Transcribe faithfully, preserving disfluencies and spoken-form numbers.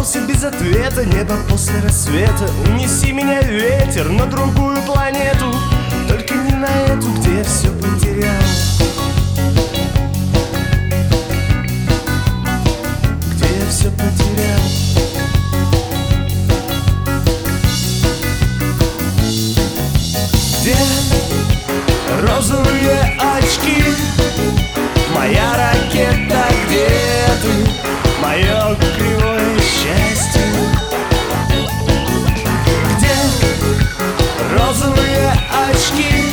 вовсе без ответа. Небо после рассвета, унеси меня, ветер, на другую планету, только не на эту, где я все потерял. Где я все потерял. Где розовые очки, моя ракета, где ты, мое кривое счастье? Где розовые очки,